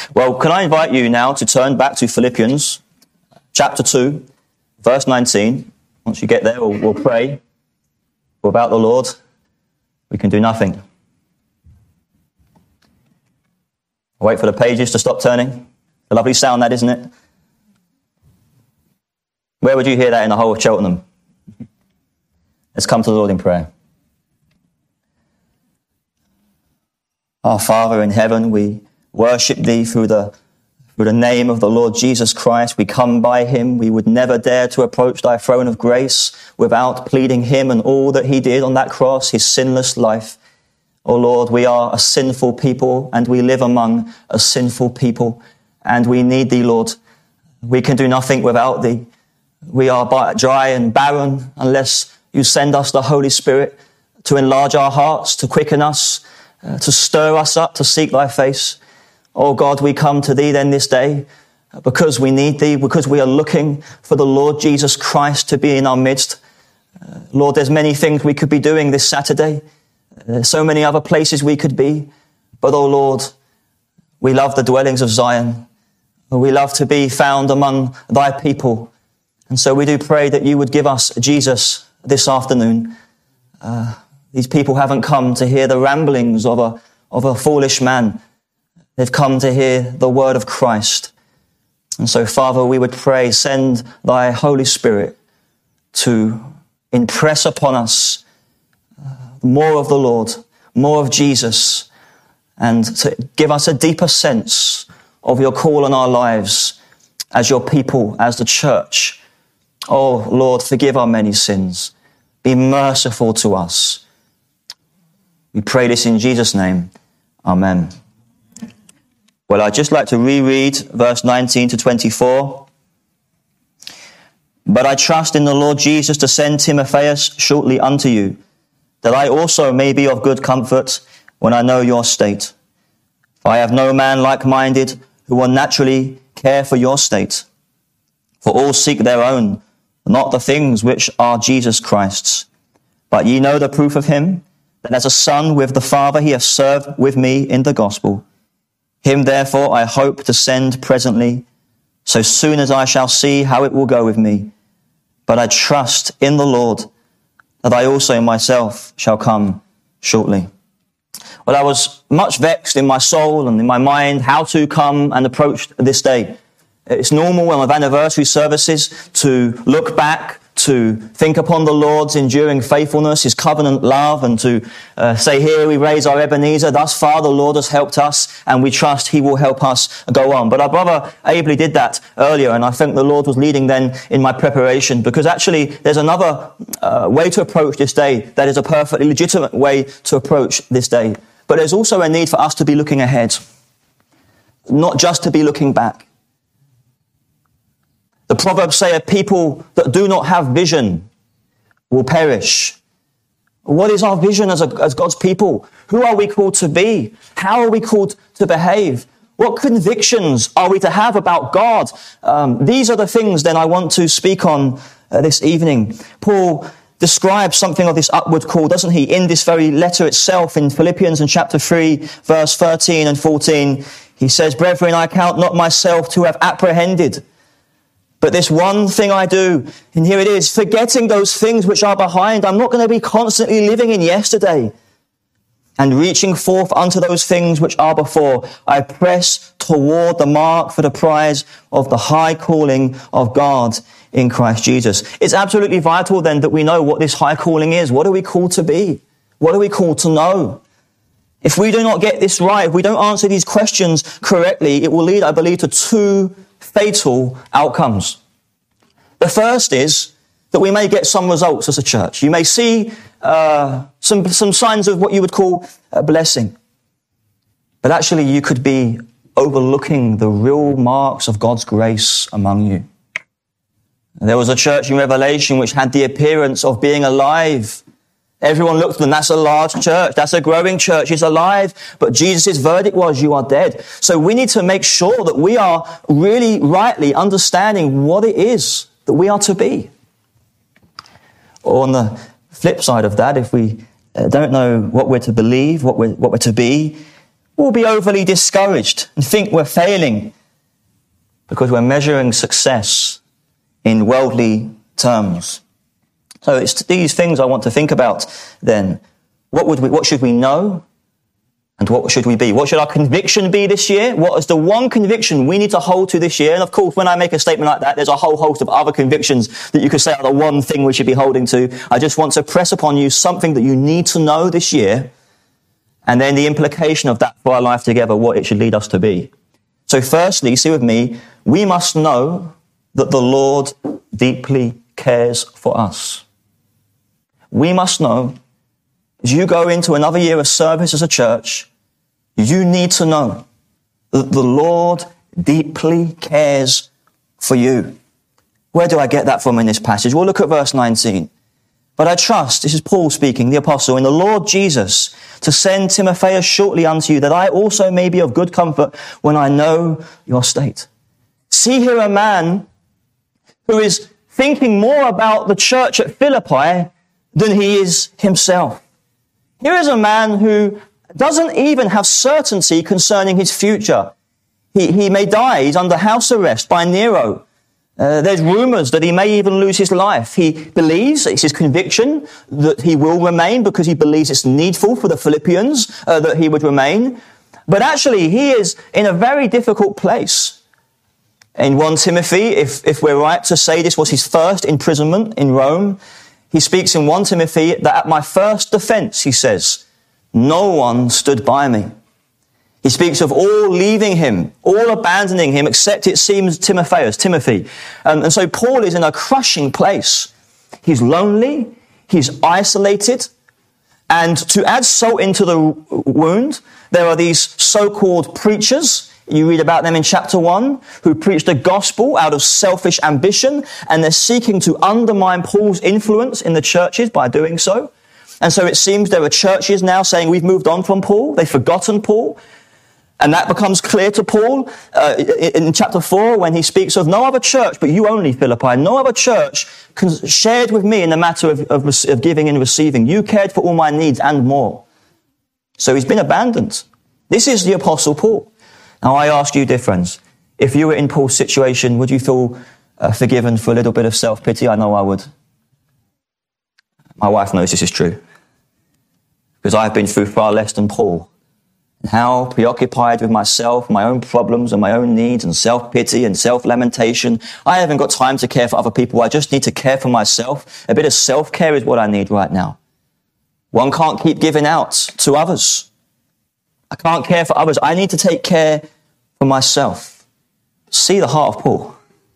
Well, can I invite you now to turn back to Philippians chapter 2, verse 19. Once you get there, we'll pray. Without the Lord, we can do nothing. I'll wait for the pages to stop turning. A lovely sound that, isn't it? Where would you hear that in the whole of Cheltenham? Let's come to the Lord in prayer. Our Father in heaven, we worship thee through the name of the Lord Jesus Christ. We come by him. We would never dare to approach thy throne of grace without pleading him and all that he did on that cross, his sinless life. Oh Lord, we are a sinful people and we live among a sinful people and we need thee, Lord. We can do nothing without thee. We are dry and barren unless you send us the Holy Spirit to enlarge our hearts, to quicken us, to stir us up, to seek thy face. Oh God, we come to thee then this day because we need thee, because we are looking for the Lord Jesus Christ to be in our midst. Lord, there's many things we could be doing this Saturday. There's so many other places we could be. But oh Lord, we love the dwellings of Zion. We love to be found among thy people. And so we do pray that you would give us Jesus this afternoon. These people haven't come to hear the ramblings of a foolish man. They've come to hear the word of Christ. And so, Father, we would pray, send thy Holy Spirit to impress upon us more of the Lord, more of Jesus, and to give us a deeper sense of your call on our lives as your people, as the church. Oh, Lord, forgive our many sins. Be merciful to us. We pray this in Jesus' name. Amen. Well, I'd just like to reread verse 19 to 24. But I trust in the Lord Jesus to send Timotheus shortly unto you, that I also may be of good comfort when I know your state. For I have no man like-minded who will naturally care for your state. For all seek their own, not the things which are Jesus Christ's. But ye know the proof of him, that as a son with the Father he hath served with me in the gospel. Him therefore I hope to send presently, so soon as I shall see how it will go with me. But I trust in the Lord that I also myself shall come shortly. Well, I was much vexed in my soul and in my mind how to come and approach this day. It's normal when we have anniversary services to look back, to think upon the Lord's enduring faithfulness, his covenant love, and to say, here we raise our Ebenezer. Thus far the Lord has helped us, and we trust he will help us go on. But our brother ably did that earlier, and I think the Lord was leading then in my preparation, because actually there's another way to approach this day that is a perfectly legitimate way to approach this day. But there's also a need for us to be looking ahead, not just to be looking back. The Proverbs say a people that do not have vision will perish. What is our vision as God's people? Who are we called to be? How are we called to behave? What convictions are we to have about God? These are the things then I want to speak on this evening. Paul describes something of this upward call, doesn't he? In this very letter itself, in Philippians in chapter 3, verse 13 and 14, he says, Brethren, I count not myself to have apprehended, but this one thing I do, and here it is, forgetting those things which are behind. I'm not going to be constantly living in yesterday. And reaching forth unto those things which are before, I press toward the mark for the prize of the high calling of God in Christ Jesus. It's absolutely vital then that we know what this high calling is. What are we called to be? What are we called to know? If we do not get this right, if we don't answer these questions correctly, it will lead, I believe, to two fatal outcomes. The first is that we may get some results as a church. You may see some signs of what you would call a blessing. But actually you could be overlooking the real marks of God's grace among you. There was a church in Revelation which had the appearance of being alive. Everyone looked at them, that's a large church, that's a growing church, it's alive. But Jesus' verdict was, you are dead. So we need to make sure that we are really rightly understanding what it is that we are to be. Or on the flip side of that, if we don't know what we're to believe, what we're to be, we'll be overly discouraged and think we're failing because we're measuring success in worldly terms. So it's these things I want to think about then. What should we know? And what should we be? What should our conviction be this year? What is the one conviction we need to hold to this year? And of course, when I make a statement like that, there's a whole host of other convictions that you could say are the one thing we should be holding to. I just want to press upon you something that you need to know this year, and then the implication of that for our life together, what it should lead us to be. So firstly, see with me, we must know that the Lord deeply cares for us. We must know, as you go into another year of service as a church, you need to know that the Lord deeply cares for you. Where do I get that from in this passage? Well, look at verse 19. But I trust, this is Paul speaking, the apostle, in the Lord Jesus, to send Timotheus shortly unto you, that I also may be of good comfort when I know your state. See here a man who is thinking more about the church at Philippi than he is himself. Here is a man who doesn't even have certainty concerning his future. He may die. He's under house arrest by Nero. There's rumors that he may even lose his life. He believes, it's his conviction, that he will remain because he believes it's needful for the Philippians that he would remain. But actually, he is in a very difficult place. In 1 Timothy, if we're right to say this was his first imprisonment in Rome, he speaks in 1 Timothy that at my first defense, he says, no one stood by me. He speaks of all leaving him, all abandoning him, except it seems Timothy. And so Paul is in a crushing place. He's lonely, he's isolated, and to add salt into the wound, there are these so-called preachers. You read about them in chapter 1, who preach the gospel out of selfish ambition, and they're seeking to undermine Paul's influence in the churches by doing so. And so it seems there are churches now saying we've moved on from Paul, they've forgotten Paul. And that becomes clear to Paul in chapter 4 when he speaks of no other church, but you only, Philippi, no other church shared with me in the matter of giving and receiving. You cared for all my needs and more. So he's been abandoned. This is the Apostle Paul. Now I ask you, dear friends, if you were in Paul's situation, would you feel forgiven for a little bit of self-pity? I know I would. My wife knows this is true, because I've been through far less than Paul. And how preoccupied with myself, my own problems and my own needs and self-pity and self-lamentation. I haven't got time to care for other people. I just need to care for myself. A bit of self-care is what I need right now. One can't keep giving out to others. I can't care for others. I need to take care for myself. See the heart of Paul.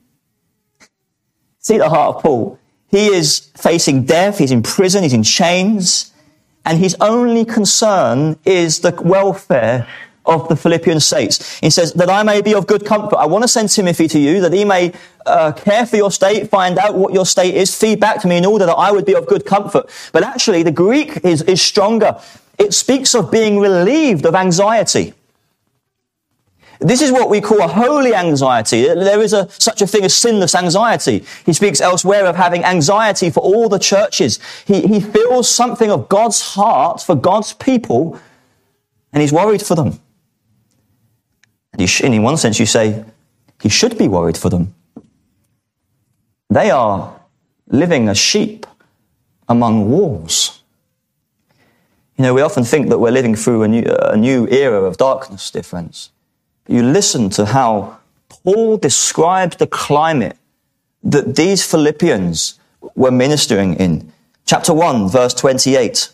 See the heart of Paul. He is facing death. He's in prison. He's in chains. And his only concern is the welfare of the Philippian saints. He says, that I may be of good comfort. I want to send Timothy to you, that he may care for your state, find out what your state is, feed back to me in order that I would be of good comfort. But actually, the Greek is stronger. It speaks of being relieved of anxiety. This is what we call a holy anxiety. There is such a thing as sinless anxiety. He speaks elsewhere of having anxiety for all the churches. He feels something of God's heart for God's people, and he's worried for them. And in one sense, you say, he should be worried for them. They are living as sheep among wolves. You know, we often think that we're living through a new era of darkness, dear friends. You listen to how Paul describes the climate that these Philippians were ministering in. Chapter 1, verse 28.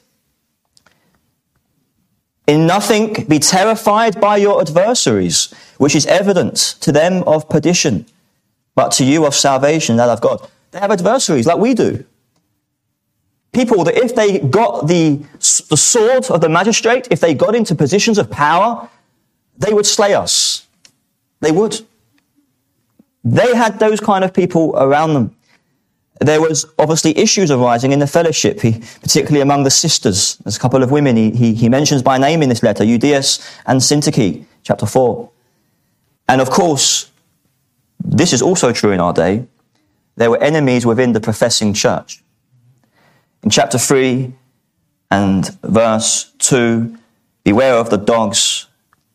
In nothing be terrified by your adversaries, which is evident to them of perdition, but to you of salvation, that of God. They have adversaries like we do. People that if they got the sword of the magistrate, if they got into positions of power, they would slay us. They would. They had those kind of people around them. There was obviously issues arising in the fellowship, particularly among the sisters. There's a couple of women he mentions by name in this letter, Euodias and Syntyche, chapter 4. And of course, this is also true in our day. There were enemies within the professing church. In chapter 3 and verse 2, beware of the dogs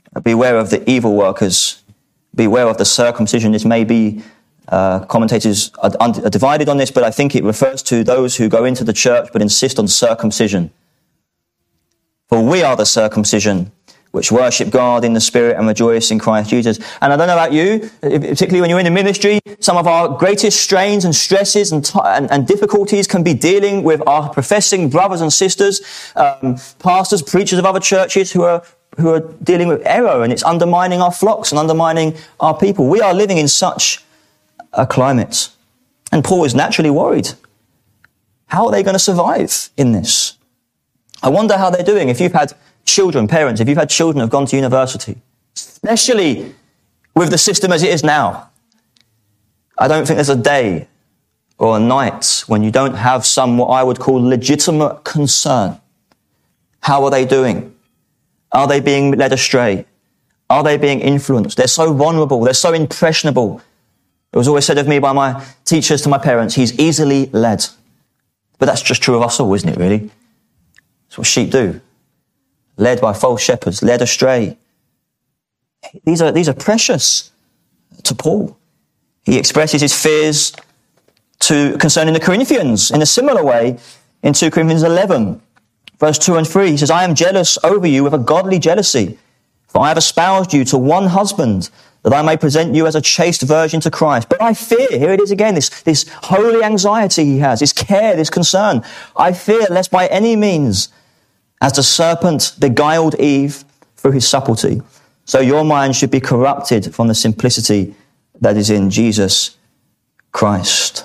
Beware of the evil workers. Beware of the circumcision. This may be, commentators are divided on this, but I think it refers to those who go into the church but insist on circumcision. For we are the circumcision, which worship God in the Spirit and rejoice in Christ Jesus. And I don't know about you, particularly when you're in the ministry, some of our greatest strains and stresses and difficulties can be dealing with our professing brothers and sisters, pastors, preachers of other churches who are dealing with error, and it's undermining our flocks and undermining our people. We are living in such a climate. And Paul is naturally worried. How are they going to survive in this? I wonder how they're doing. If you've had children, parents, if you've had children who have gone to university, especially with the system as it is now, I don't think there's a day or a night when you don't have some what I would call legitimate concern. How are they doing? Are they being led astray? Are they being influenced? They're so vulnerable. They're so impressionable. It was always said of me by my teachers to my parents, he's easily led. But that's just true of us all, isn't it, really? That's what sheep do. Led by false shepherds, led astray. These are precious to Paul. He expresses his fears concerning the Corinthians in a similar way in 2 Corinthians 11, verse 2 and 3. He says, I am jealous over you with a godly jealousy, for I have espoused you to one husband, that I may present you as a chaste virgin to Christ. But I fear, here it is again, this holy anxiety he has, this care, this concern. I fear lest by any means, as the serpent beguiled Eve through his subtlety, so your mind should be corrupted from the simplicity that is in Jesus Christ.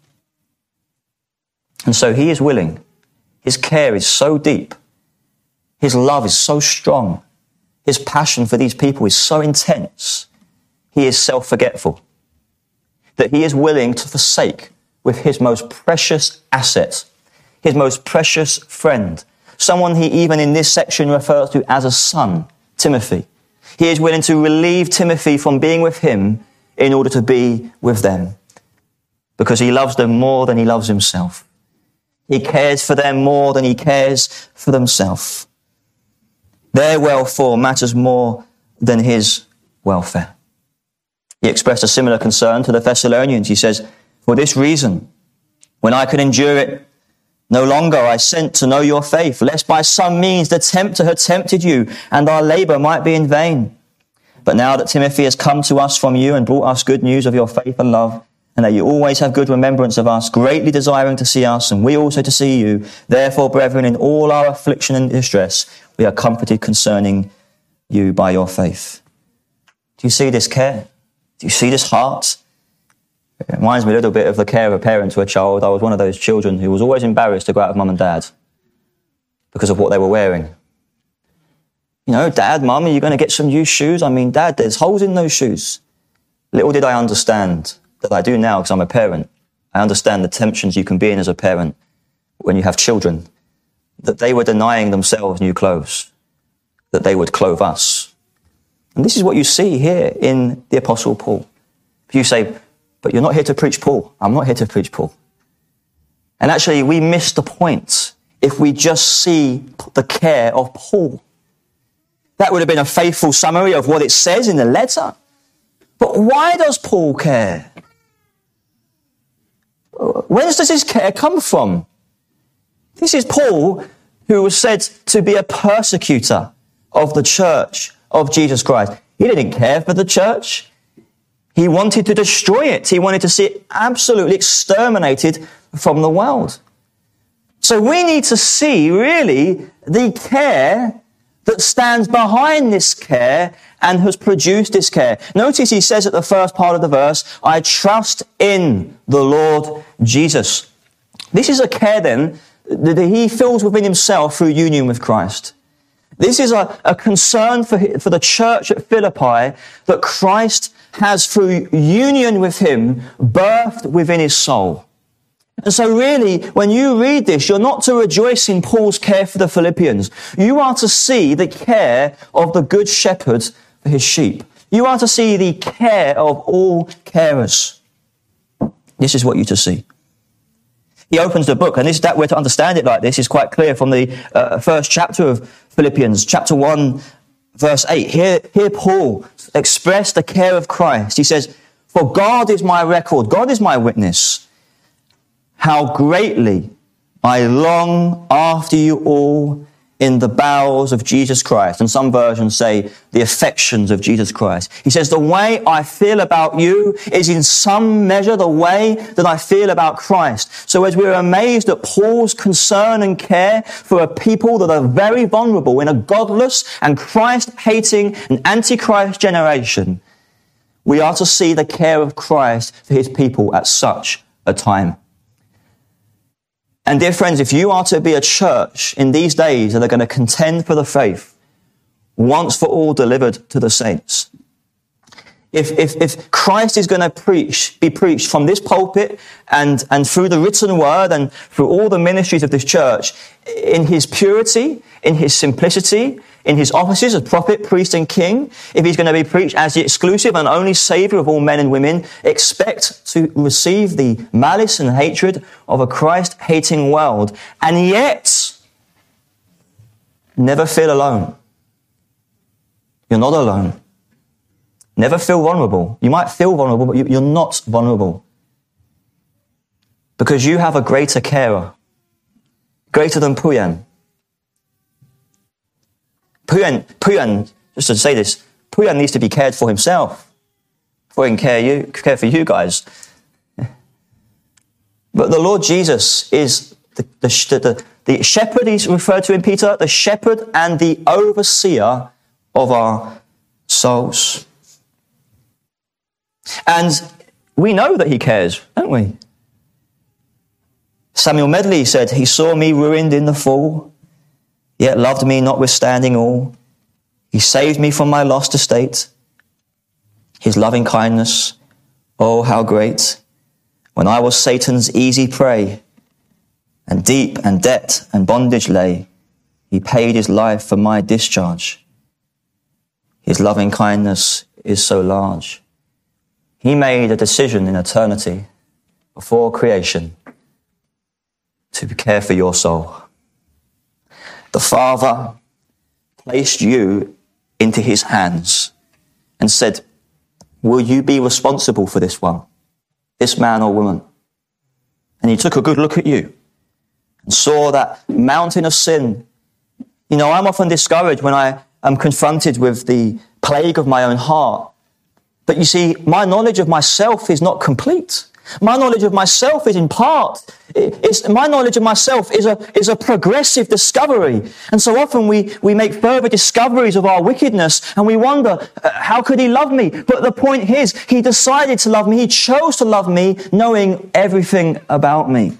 And so he is willing. His care is so deep. His love is so strong. His passion for these people is so intense. He is self-forgetful. That he is willing to forsake with his most precious asset, his most precious friend, someone he even in this section refers to as a son, Timothy. He is willing to relieve Timothy from being with him in order to be with them, because he loves them more than he loves himself. He cares for them more than he cares for himself. Their welfare matters more than his welfare. He expressed a similar concern to the Thessalonians. He says, for this reason, when I could endure it no longer, I sent to know your faith, lest by some means the tempter had tempted you, and our labour might be in vain. But now that Timothy has come to us from you and brought us good news of your faith and love, and that you always have good remembrance of us, greatly desiring to see us, and we also to see you, therefore, brethren, in all our affliction and distress, we are comforted concerning you by your faith. Do you see this care? Do you see this heart? It reminds me a little bit of the care of a parent to a child. I was one of those children who was always embarrassed to go out with mum and dad because of what they were wearing. You know, Dad, Mum, are you going to get some new shoes? I mean, Dad, there's holes in those shoes. Little did I understand that I do now because I'm a parent. I understand the tensions you can be in as a parent when you have children, that they were denying themselves new clothes, that they would clothe us. And this is what you see here in the Apostle Paul. If you say, but you're not here to preach Paul. I'm not here to preach Paul. And actually, we miss the point if we just see the care of Paul. That would have been a faithful summary of what it says in the letter. But why does Paul care? Where does his care come from? This is Paul, who was said to be a persecutor of the church of Jesus Christ. He didn't care for the church. He wanted to destroy it. He wanted to see it absolutely exterminated from the world. So we need to see, really, the care that stands behind this care and has produced this care. Notice he says at the first part of the verse, I trust in the Lord Jesus. This is a care then that he feels within himself through union with Christ. This is a concern for the church at Philippi that Christ has, through union with him, birthed within his soul. And so really, when you read this, you're not to rejoice in Paul's care for the Philippians. You are to see the care of the good shepherd for his sheep. You are to see the care of all carers. This is what you're to see. He opens the book, and that we're to understand it like this is quite clear from the first chapter of Philippians, chapter 1, verse 8, here Paul expressed the care of Christ. He says, "For God is my record, God is my witness, how greatly I long after you all in the bowels of Jesus Christ." And some versions say the affections of Jesus Christ. He says, "The way I feel about you is in some measure the way that I feel about Christ." So as we're amazed at Paul's concern and care for a people that are very vulnerable in a godless and Christ-hating and antichrist generation, we are to see the care of Christ for his people at such a time. And dear friends, if you are to be a church in these days that are going to contend for the faith, once for all delivered to the saints, if Christ is going to be preached from this pulpit and through the written word and through all the ministries of this church, in his purity, in his simplicity, in his offices as prophet, priest and king, if he's going to be preached as the exclusive and only saviour of all men and women, expect to receive the malice and hatred of a Christ-hating world, and yet never feel alone. You're not alone. Never feel vulnerable. You might feel vulnerable, but you're not vulnerable. Because you have a greater carer, greater than Puyan. Puyan, just to say this, Puyan needs to be cared for himself before he can care for you guys. But the Lord Jesus is the shepherd he's referred to in Peter, the shepherd and the overseer of our souls. And we know that he cares, don't we? Samuel Medley said, "He saw me ruined in the fall, yet loved me notwithstanding all. He saved me from my lost estate. His loving kindness, oh, how great. When I was Satan's easy prey, and deep and debt and bondage lay, he paid his life for my discharge. His loving kindness is so large. He made a decision in eternity, before creation, to care for your soul. The Father placed you into his hands and said, will you be responsible for this one, this man or woman? And he took a good look at you and saw that mountain of sin. You know, I'm often discouraged when I am confronted with the plague of my own heart. But you see, my knowledge of myself is not complete. My knowledge of myself is in part. My knowledge of myself is a progressive discovery. And so often we make further discoveries of our wickedness and we wonder, how could he love me? But the point is, he decided to love me. He chose to love me, knowing everything about me.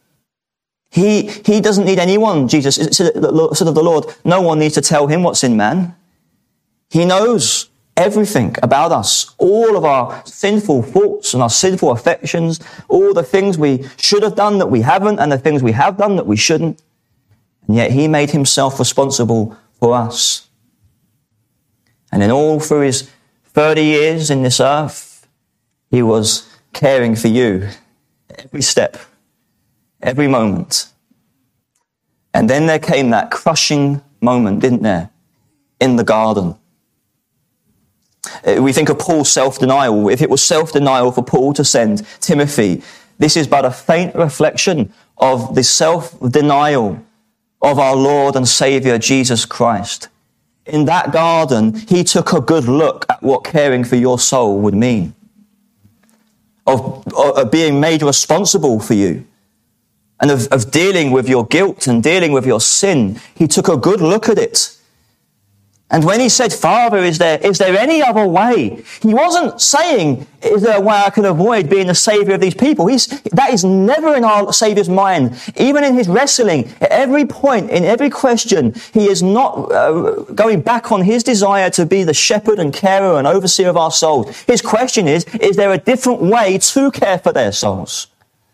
He doesn't need anyone, Jesus said of the Lord. No one needs to tell him what's in man. He knows everything about us, all of our sinful thoughts and our sinful affections, all the things we should have done that we haven't, and the things we have done that we shouldn't. And yet he made himself responsible for us. And in all through his 30 years in this earth, he was caring for you every step, every moment. And then there came that crushing moment, didn't there, in the garden. We think of Paul's self-denial. If it was self-denial for Paul to send Timothy, this is but a faint reflection of the self-denial of our Lord and Saviour Jesus Christ. In that garden, he took a good look at what caring for your soul would mean. Of being made responsible for you. And of dealing with your guilt and dealing with your sin. He took a good look at it. And when he said, Father, is there any other way? He wasn't saying, is there a way I can avoid being the saviour of these people? That is never in our Saviour's mind. Even in his wrestling, at every point, in every question, he is not going back on his desire to be the shepherd and carer and overseer of our souls. His question is there a different way to care for their souls?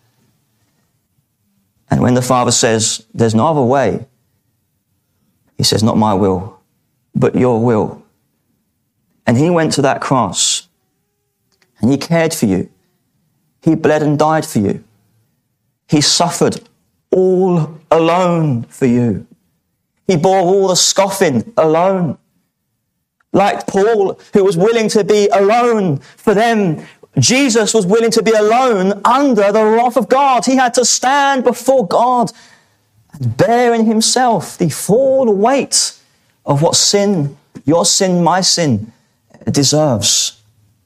And when the Father says, there's no other way, he says, not my will, but your will. And he went to that cross and he cared for you. He bled and died for you. He suffered all alone for you. He bore all the scoffing alone. Like Paul, who was willing to be alone for them, Jesus was willing to be alone under the wrath of God. He had to stand before God and bear in himself the full weight of what sin, your sin, my sin, deserves.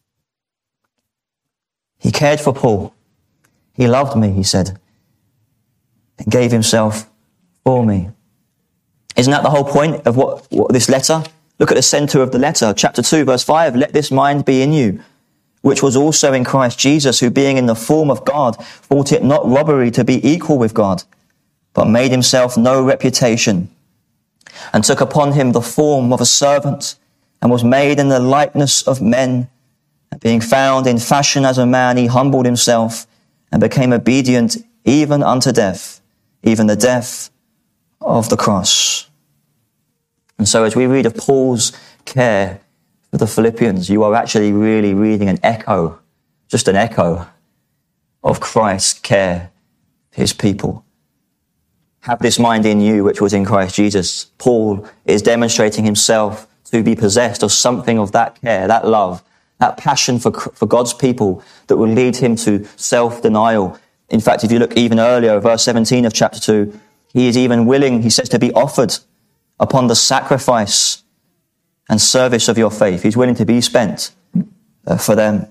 He cared for Paul. He loved me, he said, and gave himself for me. Isn't that the whole point of what this letter? Look at the center of the letter, chapter 2, verse 5. Let this mind be in you, which was also in Christ Jesus, who being in the form of God, thought it not robbery to be equal with God, but made himself no reputation, and took upon him the form of a servant, and was made in the likeness of men. And being found in fashion as a man, he humbled himself, and became obedient even unto death, even the death of the cross. And so as we read of Paul's care for the Philippians, you are actually really reading an echo, just an echo of Christ's care for his people. Have this mind in you, which was in Christ Jesus. Paul is demonstrating himself to be possessed of something of that care, that love, that passion for God's people that will lead him to self-denial. In fact, if you look even earlier, verse 17 of chapter 2, he is even willing, he says, to be offered upon the sacrifice and service of your faith. He's willing to be spent for them.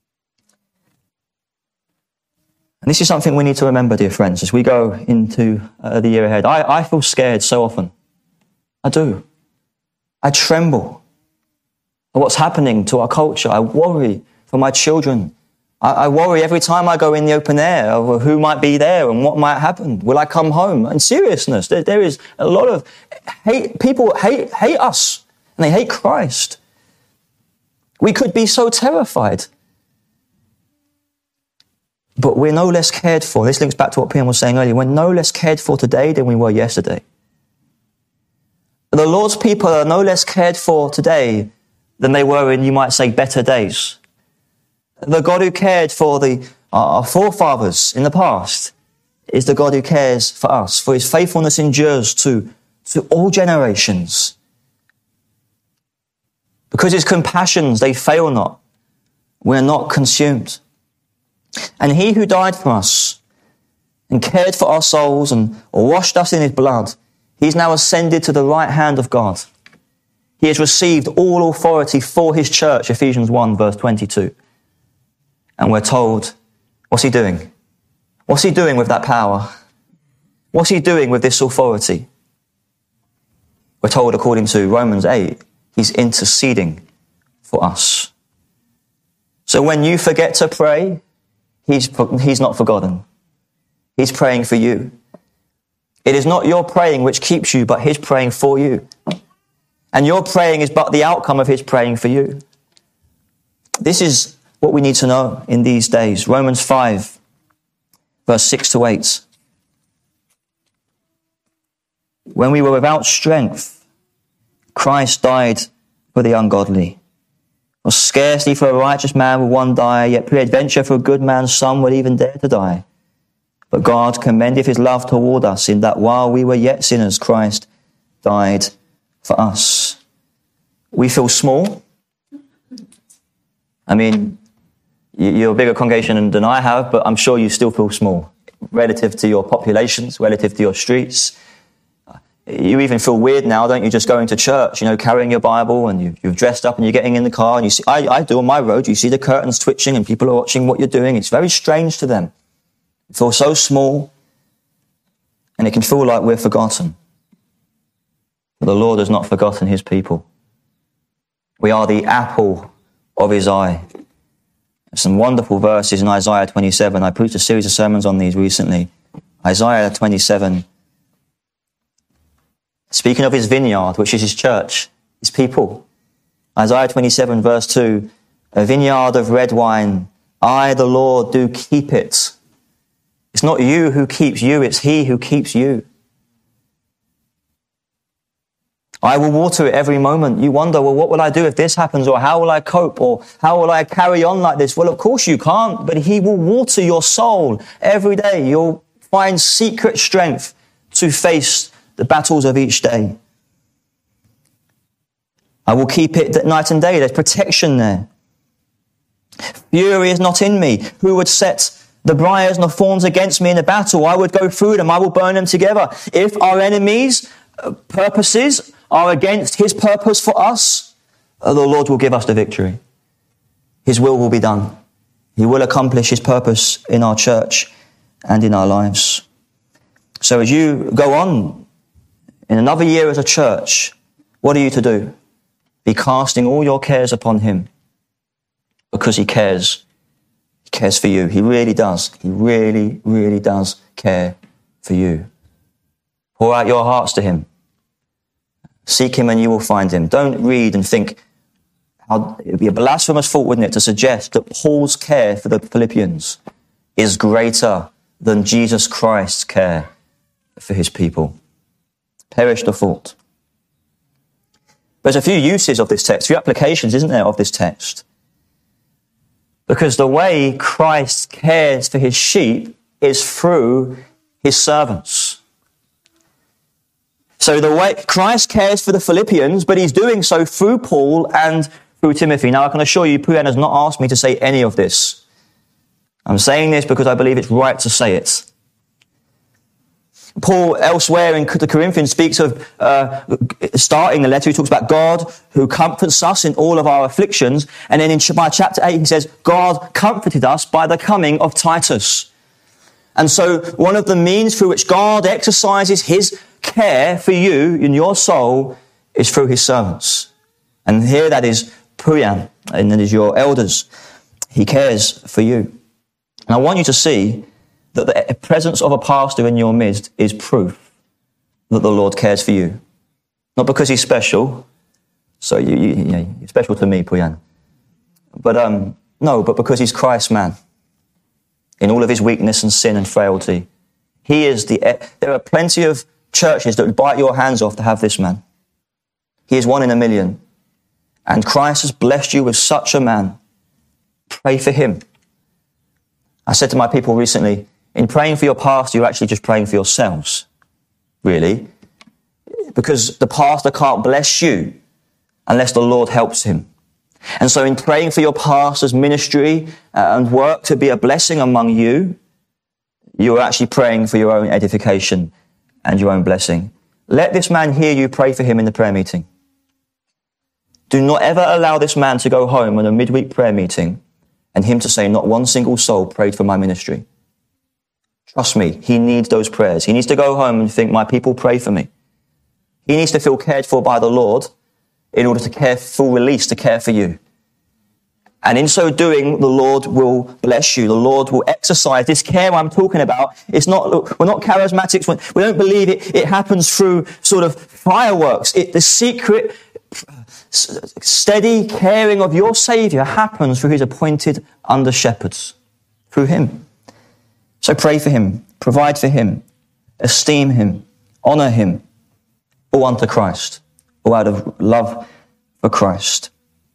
And this is something we need to remember, dear friends, as we go into the year ahead. I feel scared so often. I do. I tremble at what's happening to our culture. I worry for my children. I worry every time I go in the open air over who might be there and what might happen. Will I come home? In seriousness, there is a lot of hate. People hate us and they hate Christ. We could be so terrified. But we're no less cared for. This links back to what Pian was saying earlier. We're no less cared for today than we were yesterday. The Lord's people are no less cared for today than they were in, you might say, better days. The God who cared for our forefathers in the past is the God who cares for us, for his faithfulness endures to all generations. Because his compassions, they fail not. We're not consumed. And he who died for us and cared for our souls and washed us in his blood, he's now ascended to the right hand of God. He has received all authority for his church, Ephesians 1, verse 22. And we're told, what's he doing? What's he doing with that power? What's he doing with this authority? We're told, according to Romans 8, he's interceding for us. So when you forget to pray, he's not forgotten. He's praying for you. It is not your praying which keeps you, but his praying for you. And your praying is but the outcome of his praying for you. This is what we need to know in these days. Romans 5, verse 6 to 8. When we were without strength, Christ died for the ungodly. For scarcely for a righteous man will one die, yet peradventure for a good man some would even dare to die. But God commendeth his love toward us, in that while we were yet sinners, Christ died for us. We feel small. I mean, you're a bigger congregation than I have, but I'm sure you still feel small relative to your populations, relative to your streets. You even feel weird now, don't you, just going to church, carrying your Bible and you've dressed up and you're getting in the car and you see, I do on my road, you see the curtains twitching and people are watching what you're doing. It's very strange to them. It feels so small and it can feel like we're forgotten. But the Lord has not forgotten his people. We are the apple of his eye. There's some wonderful verses in Isaiah 27. I preached a series of sermons on these recently. Isaiah 27. Speaking of his vineyard, which is his church, his people. Isaiah 27 verse 2. A vineyard of red wine. I, the Lord, do keep it. It's not you who keeps you, it's he who keeps you. I will water it every moment. You wonder, well, what will I do if this happens? Or how will I cope? Or how will I carry on like this? Well, of course you can't, but he will water your soul every day. You'll find secret strength to face the battles of each day. I will keep it night and day. There's protection there. Fury is not in me. Who would set the briars and the thorns against me in a battle? I would go through them. I will burn them together. If our enemies' purposes are against his purpose for us, the Lord will give us the victory. His will be done. He will accomplish his purpose in our church and in our lives. So as you go on in another year as a church, what are you to do? Be casting all your cares upon him, because he cares. He cares for you. He really does. He really, really does care for you. Pour out your hearts to him. Seek him and you will find him. Don't read and think, it would be a blasphemous thought, wouldn't it, to suggest that Paul's care for the Philippians is greater than Jesus Christ's care for his people. Perish the thought. There's a few uses of this text, a few applications, isn't there, of this text? Because the way Christ cares for his sheep is through his servants. So the way Christ cares for the Philippians, but he's doing so through Paul and through Timothy. Now, I can assure you, Puyan has not asked me to say any of this. I'm saying this because I believe it's right to say it. Paul, elsewhere in the Corinthians, speaks of, starting the letter, he talks about God who comforts us in all of our afflictions. And then by chapter 8, he says, God comforted us by the coming of Titus. And so one of the means through which God exercises his care for you in your soul is through his servants. And here that is Puyan, and that is your elders. He cares for you. And I want you to see that the presence of a pastor in your midst is proof that the Lord cares for you. Not because he's special, so you're special to me, Puyan. But but because he's Christ's man. In all of his weakness and sin and frailty. He is there are plenty of churches that would bite your hands off to have this man. He is one in a million. And Christ has blessed you with such a man. Pray for him. I said to my people recently, in praying for your pastor, you're actually just praying for yourselves, really. Because the pastor can't bless you unless the Lord helps him. And so in praying for your pastor's ministry and work to be a blessing among you, you're actually praying for your own edification and your own blessing. Let this man hear you pray for him in the prayer meeting. Do not ever allow this man to go home on a midweek prayer meeting and him to say, not one single soul prayed for my ministry. Trust me, he needs those prayers. He needs to go home and think, my people pray for me. He needs to feel cared for by the Lord in order to full release to care for you. And in so doing, the Lord will bless you. The Lord will exercise this care I'm talking about. We're not charismatics. We don't believe it happens through sort of fireworks. The secret, steady caring of your Saviour happens through his appointed under shepherds. Through him. So pray for him, provide for him, esteem him, honour him, all unto Christ, all out of love for Christ.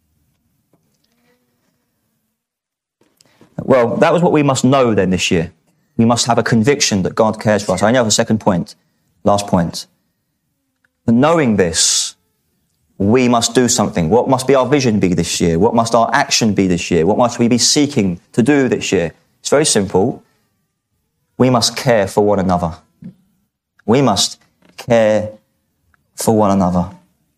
Well, that was what we must know then this year. We must have a conviction that God cares for us. I know the second point, last point. But knowing this, we must do something. What must be our vision be this year? What must our action be this year? What must we be seeking to do this year? It's very simple. We must care for one another. We must care for one another.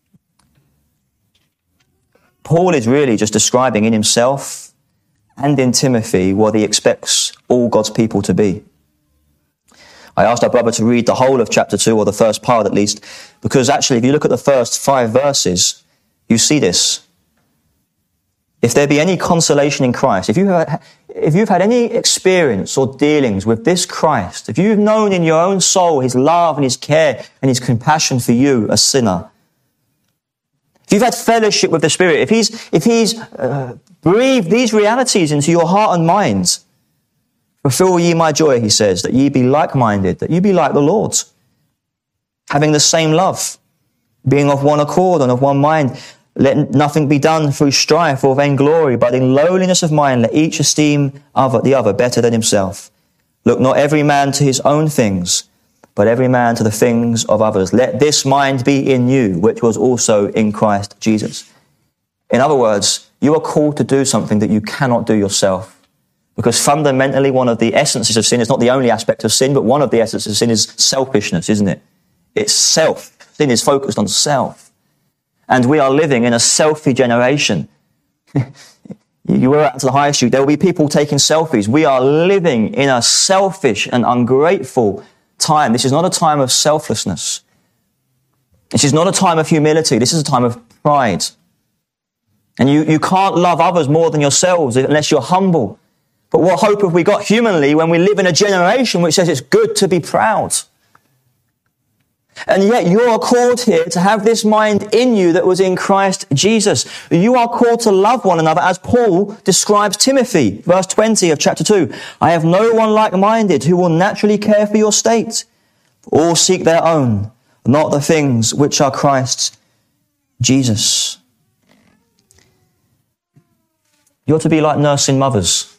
Paul is really just describing in himself and in Timothy what he expects all God's people to be. I asked our brother to read the whole of chapter 2, or the first part at least, because actually if you look at the first 5 verses, you see this. If there be any consolation in Christ, if you've had any experience or dealings with this Christ, if you've known in your own soul his love and his care and his compassion for you, a sinner, if you've had fellowship with the Spirit, if he's breathed these realities into your heart and mind, fulfill ye my joy, he says, that ye be like-minded, that ye be like the Lord, having the same love, being of one accord and of one mind. Let nothing be done through strife or vainglory, but in lowliness of mind let each esteem the other better than himself. Look not every man to his own things, but every man to the things of others. Let this mind be in you, which was also in Christ Jesus. In other words, you are called to do something that you cannot do yourself. Because fundamentally, one of the essences of sin is not the only aspect of sin, but one of the essences of sin is selfishness, isn't it? It's self. Sin is focused on self. And we are living in a selfie generation. You were out to the high street, there will be people taking selfies. We are living in a selfish and ungrateful time. This is not a time of selflessness. This is not a time of humility. This is a time of pride. And you can't love others more than yourselves unless you're humble. But what hope have we got humanly when we live in a generation which says it's good to be proud? And yet you are called here to have this mind in you that was in Christ Jesus. You are called to love one another as Paul describes Timothy, verse 20 of chapter 2. I have no one like-minded who will naturally care for your state. All seek their own, not the things which are Christ's Jesus. You're to be like nursing mothers.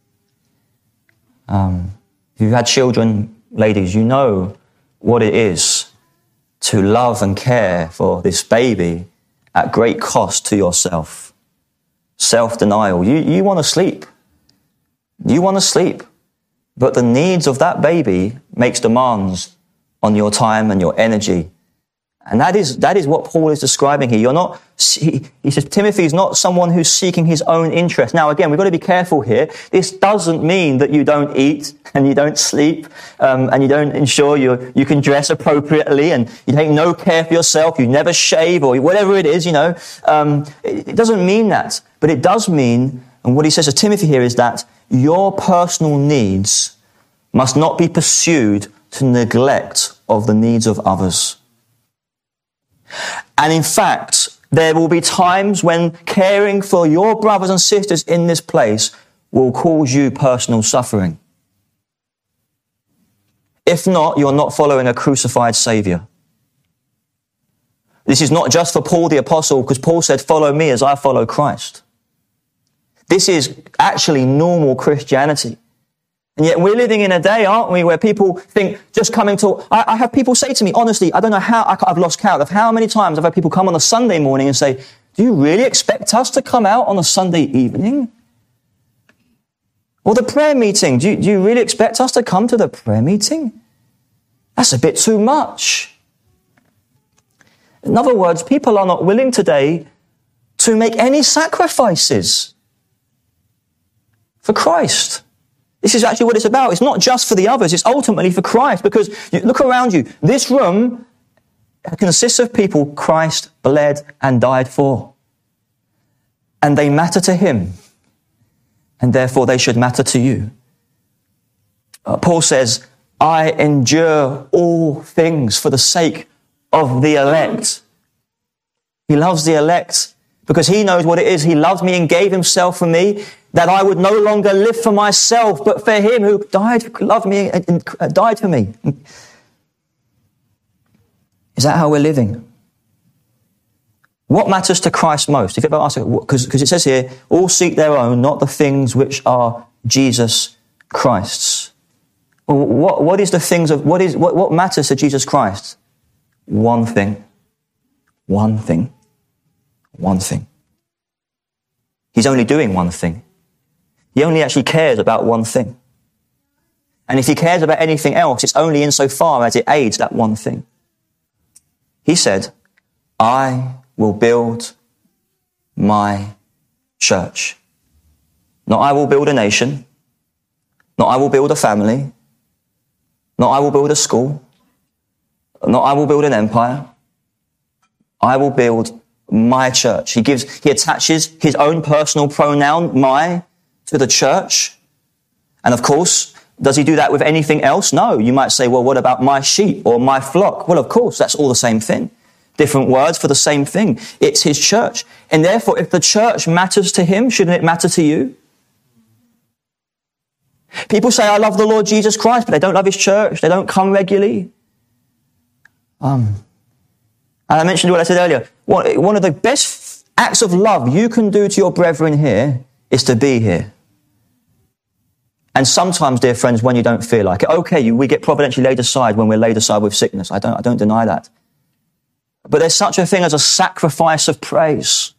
If you've had children, ladies, you know what it is to love and care for this baby at great cost to yourself. Self-denial. You want to sleep. You want to sleep. But the needs of that baby makes demands on your time and your energy. And that is what Paul is describing here. He says Timothy is not someone who's seeking his own interest. Now, again, we've got to be careful here. This doesn't mean that you don't eat and you don't sleep, and you don't ensure you can dress appropriately and you take no care for yourself. You never shave or whatever it is, It doesn't mean that. But it does mean, and what he says to Timothy here is that your personal needs must not be pursued to neglect of the needs of others. And in fact, there will be times when caring for your brothers and sisters in this place will cause you personal suffering. If not, you're not following a crucified Saviour. This is not just for Paul the Apostle, because Paul said, follow me as I follow Christ. This is actually normal Christianity. And yet we're living in a day, aren't we, where people think just coming to... I have people say to me, honestly, I don't know how, I've lost count of how many times I've had people come on a Sunday morning and say, do you really expect us to come out on a Sunday evening? Or the prayer meeting, do you really expect us to come to the prayer meeting? That's a bit too much. In other words, people are not willing today to make any sacrifices for Christ. This is actually what it's about. It's not just for the others. It's ultimately for Christ. Because look around you. This room consists of people Christ bled and died for. And they matter to him. And therefore they should matter to you. Paul says, I endure all things for the sake of the elect. He loves the elect because he knows what it is. He loved me and gave himself for me, that I would no longer live for myself, but for him who loved me and died for me. Is that how we're living? What matters to Christ most? If you ever ask, because it says here, all seek their own, not the things which are Jesus Christ's. What is the things of, what matters to Jesus Christ? One thing. One thing. One thing. He's only doing one thing. He only actually cares about one thing. And if he cares about anything else, it's only insofar as it aids that one thing. He said, I will build my church. Not I will build a nation. Not I will build a family. Not I will build a school. Not I will build an empire. I will build my church. He attaches his own personal pronoun, my, to the church. And of course, does he do that with anything else? No. You might say, well, what about my sheep or my flock? Well, of course, that's all the same thing. Different words for the same thing. It's his church. And therefore, if the church matters to him, shouldn't it matter to you? People say, I love the Lord Jesus Christ, but they don't love his church. They don't come regularly. And I mentioned what I said earlier. One of the best acts of love you can do to your brethren here is to be here. And sometimes, dear friends, when you don't feel like it, okay, we get providentially laid aside when we're laid aside with sickness. I don't deny that. But there's such a thing as a sacrifice of praise.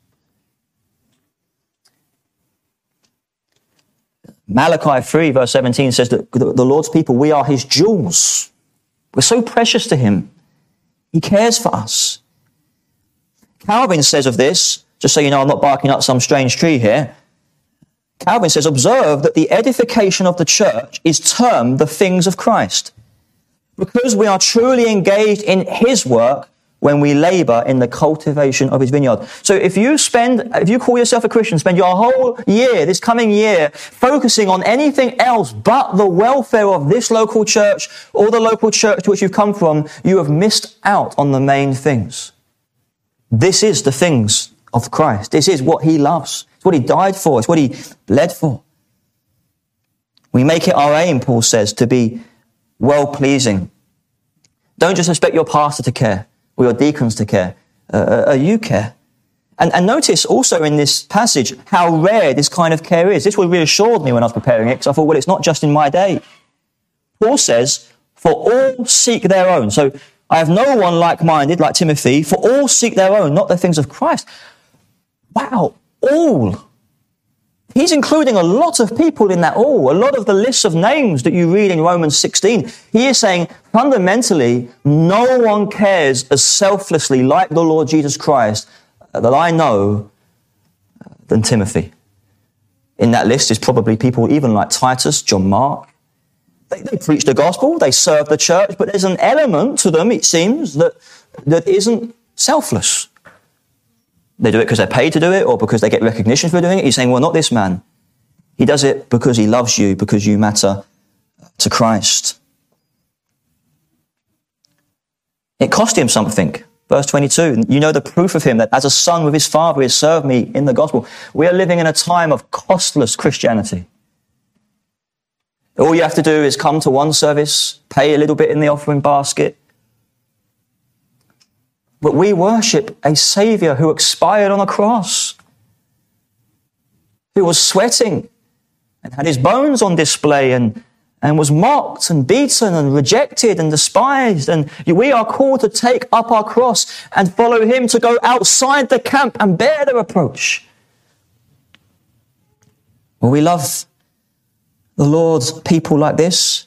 Malachi 3 verse 17 says that the Lord's people, we are his jewels. We're so precious to him. He cares for us. Calvin says of this, just so you know I'm not barking up some strange tree here, Calvin says, observe that the edification of the church is termed the things of Christ, because we are truly engaged in his work when we labour in the cultivation of his vineyard. So if you call yourself a Christian, spend your whole year, this coming year, focusing on anything else but the welfare of this local church or the local church to which you've come from, you have missed out on the main things. This is the things of Christ. This is what he loves. It's what he died for. It's what he bled for. We make it our aim, Paul says, to be well-pleasing. Don't just expect your pastor to care or your deacons to care. You care. And notice also in this passage how rare this kind of care is. This reassured me when I was preparing it, because I thought, well, it's not just in my day. Paul says, for all seek their own. So I have no one like-minded, like Timothy, for all seek their own, not the things of Christ. Wow, all. He's including a lot of people in that all. A lot of the lists of names that you read in Romans 16. He is saying, fundamentally, no one cares as selflessly like the Lord Jesus Christ that I know than Timothy. In that list is probably people even like Titus, John Mark. They preach the gospel, they serve the church, but there's an element to them, it seems, that isn't selfless. They do it because they're paid to do it or because they get recognition for doing it. He's saying, well, not this man. He does it because he loves you, because you matter to Christ. It cost him something. Verse 22, you know the proof of him, that as a son with his father he has served me in the gospel. We are living in a time of costless Christianity. All you have to do is come to one service, pay a little bit in the offering basket. But we worship a Saviour who expired on a cross, who was sweating and had his bones on display and was mocked and beaten and rejected and despised. And we are called to take up our cross and follow him, to go outside the camp and bear the reproach. Well, we love the Lord's people like this.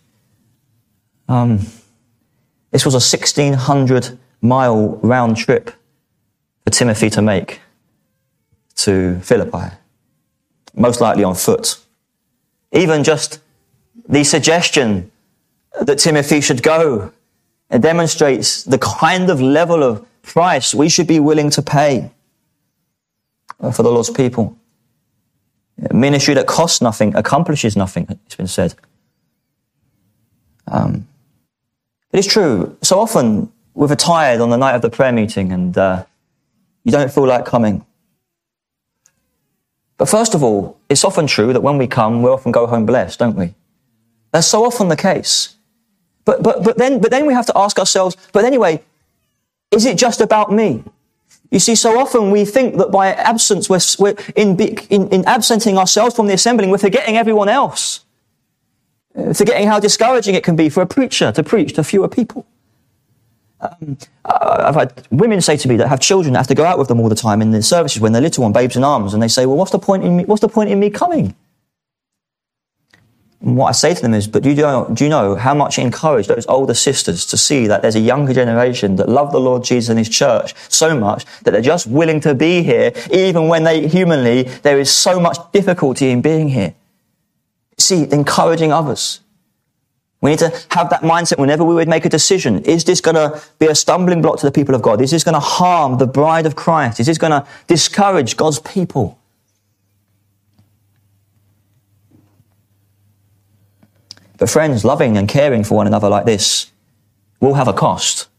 This was a 1,600-mile round trip for Timothy to make to Philippi, most likely on foot. Even just the suggestion that Timothy should go, it demonstrates the kind of level of price we should be willing to pay for the Lord's people. A ministry that costs nothing, accomplishes nothing, it's been said. It is true. So often we're tired on the night of the prayer meeting and you don't feel like coming. But first of all, it's often true that when we come, we often go home blessed, don't we? That's so often the case. But then we have to ask ourselves, but anyway, is it just about me? You see, so often we think that by absence, we're in absenting ourselves from the assembling, we're forgetting everyone else. Forgetting how discouraging it can be for a preacher to preach to fewer people. I've had women say to me that have children that have to go out with them all the time in the services when they're little on babes in arms, and they say, well, what's the point in me coming? And what I say to them is, but do you know how much it encouraged those older sisters to see that there's a younger generation that love the Lord Jesus and his church so much that they're just willing to be here, even when there is so much difficulty in being here. See, encouraging others. We need to have that mindset whenever we would make a decision. Is this going to be a stumbling block to the people of God? Is this going to harm the bride of Christ? Is this going to discourage God's people? But friends, loving and caring for one another like this will have a cost.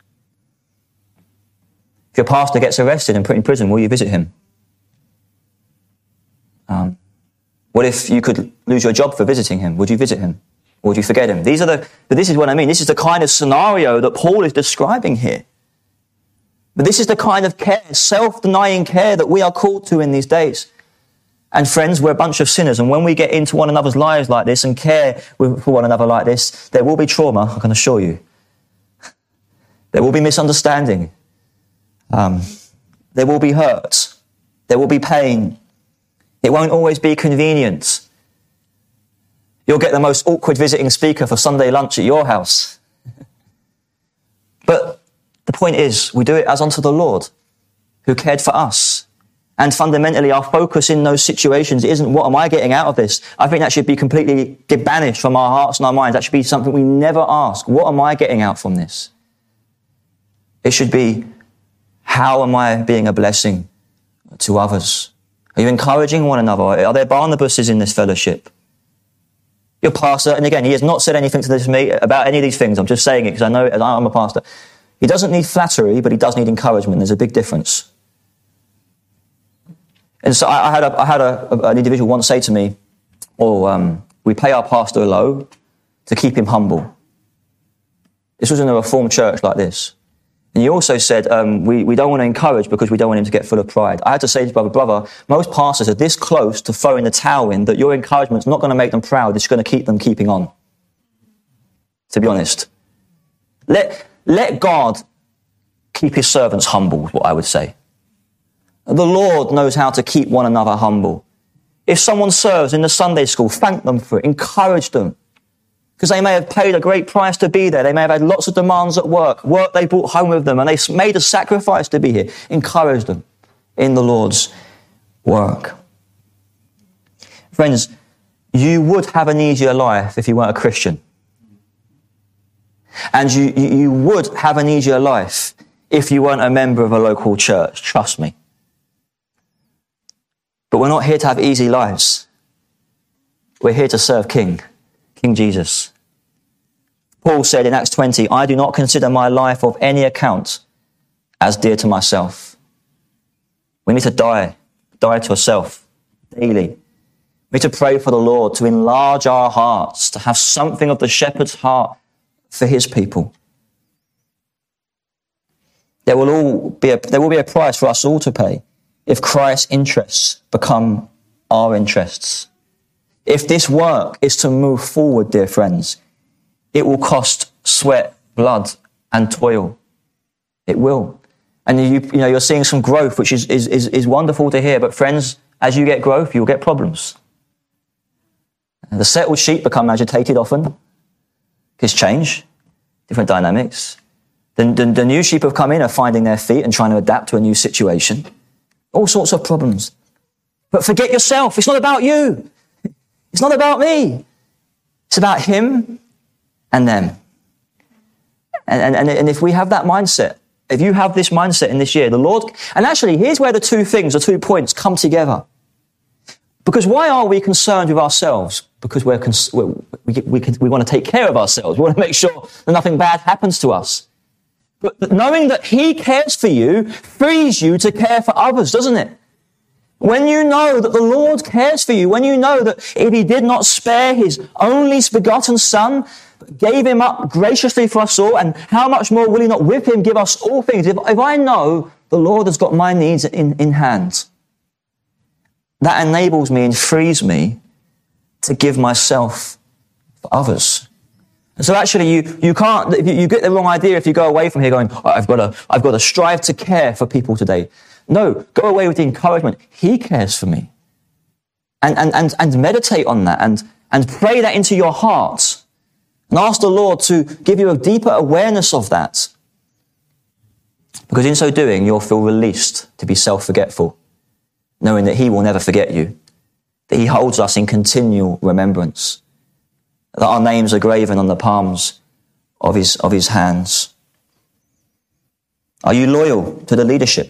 If your pastor gets arrested and put in prison, will you visit him? What if you could lose your job for visiting him? Would you visit him? Or would you forget him? But this is what I mean. This is the kind of scenario that Paul is describing here. But this is the kind of care, self-denying care that we are called to in these days. And friends, we're a bunch of sinners. And when we get into one another's lives like this and care for one another like this, there will be trauma, I can assure you. There will be misunderstanding. There will be hurt. There will be pain. It won't always be convenient. You'll get the most awkward visiting speaker for Sunday lunch at your house. But the point is, we do it as unto the Lord, who cared for us. And fundamentally, our focus in those situations isn't what am I getting out of this? I think that should be completely banished from our hearts and our minds. That should be something we never ask. What am I getting out from this? It should be, how am I being a blessing to others? Are you encouraging one another? Are there Barnabases in this fellowship? Your pastor, and again, he has not said anything to me about any of these things. I'm just saying it because I know I'm a pastor. He doesn't need flattery, but he does need encouragement. There's a big difference. And so I had an individual once say to me, we pay our pastor low to keep him humble. This was in a Reformed church like this. And he also said, we don't want to encourage because we don't want him to get full of pride. I had to say to his brother, most pastors are this close to throwing the towel in that your encouragement's not going to make them proud. It's going to keep them keeping on. To be honest. Let God keep his servants humble, is what I would say. The Lord knows how to keep one another humble. If someone serves in the Sunday school, thank them for it, encourage them. Because they may have paid a great price to be there. They may have had lots of demands at work they brought home with them, and they made a sacrifice to be here. Encourage them in the Lord's work. Friends, you would have an easier life if you weren't a Christian. And you would have an easier life if you weren't a member of a local church. Trust me. But we're not here to have easy lives. We're here to serve King Jesus. Paul said in Acts 20, I do not consider my life of any account as dear to myself. We need to die to ourselves daily. We need to pray for the Lord to enlarge our hearts, to have something of the shepherd's heart for his people. There will be a price for us all to pay if Christ's interests become our interests. If this work is to move forward, dear friends, it will cost sweat, blood, and toil. It will. And you're seeing some growth, which is wonderful to hear. But friends, as you get growth, you'll get problems. And the settled sheep become agitated often. Because change, different dynamics. The new sheep have come in, are finding their feet and trying to adapt to a new situation. All sorts of problems. But forget yourself. It's not about you. It's not about me. It's about him and them. And if we have that mindset, if you have this mindset in this year, the Lord... And actually, here's where the 2 points come together. Because why are we concerned with ourselves? Because we want to take care of ourselves. We want to make sure that nothing bad happens to us. But knowing that he cares for you frees you to care for others, doesn't it? When you know that the Lord cares for you, when you know that if he did not spare his only begotten son, but gave him up graciously for us all, and how much more will he not with him give us all things? If I know the Lord has got my needs in hand, that enables me and frees me to give myself for others. And so actually you can't, you get the wrong idea if you go away from here going, I've got to strive to care for people today. No, go away with the encouragement. He cares for me. And meditate on that and pray that into your heart and ask the Lord to give you a deeper awareness of that. Because in so doing, you'll feel released to be self-forgetful, knowing that he will never forget you, that he holds us in continual remembrance, that our names are graven on the palms of his hands. Are you loyal to the leadership?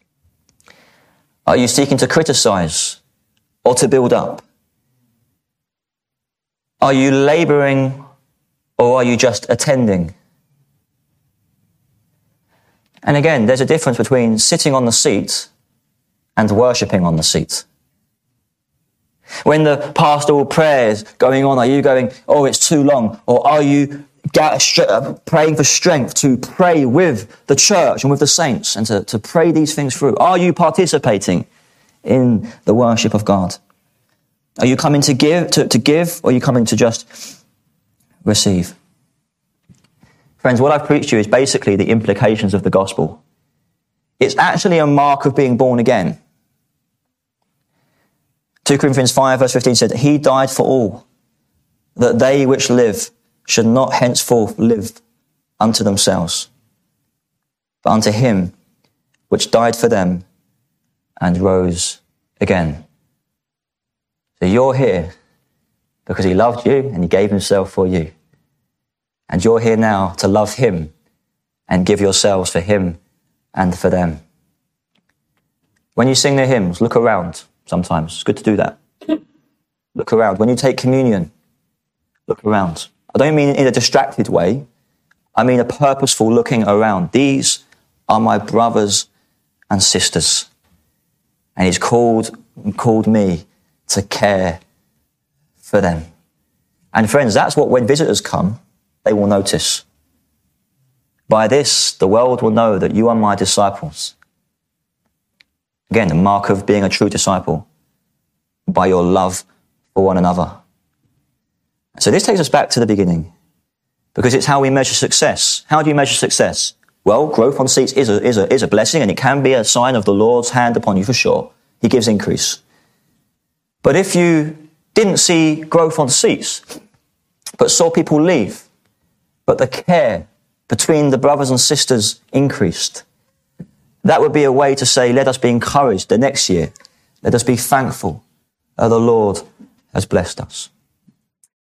Are you seeking to criticize or to build up? Are you laboring or are you just attending? And again, there's a difference between sitting on the seat and worshipping on the seat. When the pastoral prayers going on, are you going, oh, it's too long? Or are you praying for strength to pray with the church and with the saints and to pray these things through? Are you participating in the worship of God? Are you coming to give, or are you coming to just receive? Friends, what I've preached to you is basically the implications of the gospel. It's actually a mark of being born again. 2 Corinthians 5 verse 15 said, he died for all, that they which live should not henceforth live unto themselves, but unto him which died for them and rose again. So you're here because he loved you and he gave himself for you. And you're here now to love him and give yourselves for him and for them. When you sing the hymns, look around sometimes. It's good to do that. Look around. When you take communion, look around. I don't mean in a distracted way. I mean a purposeful looking around. These are my brothers and sisters. And he's called me to care for them. And friends, that's what when visitors come, they will notice. By this, the world will know that you are my disciples. Again, the mark of being a true disciple, by your love for one another. So this takes us back to the beginning, because it's how we measure success. How do you measure success? Well, growth on seats is a blessing, and it can be a sign of the Lord's hand upon you for sure. He gives increase. But if you didn't see growth on seats, but saw people leave, but the care between the brothers and sisters increased, that would be a way to say, let us be encouraged the next year. Let us be thankful that the Lord has blessed us.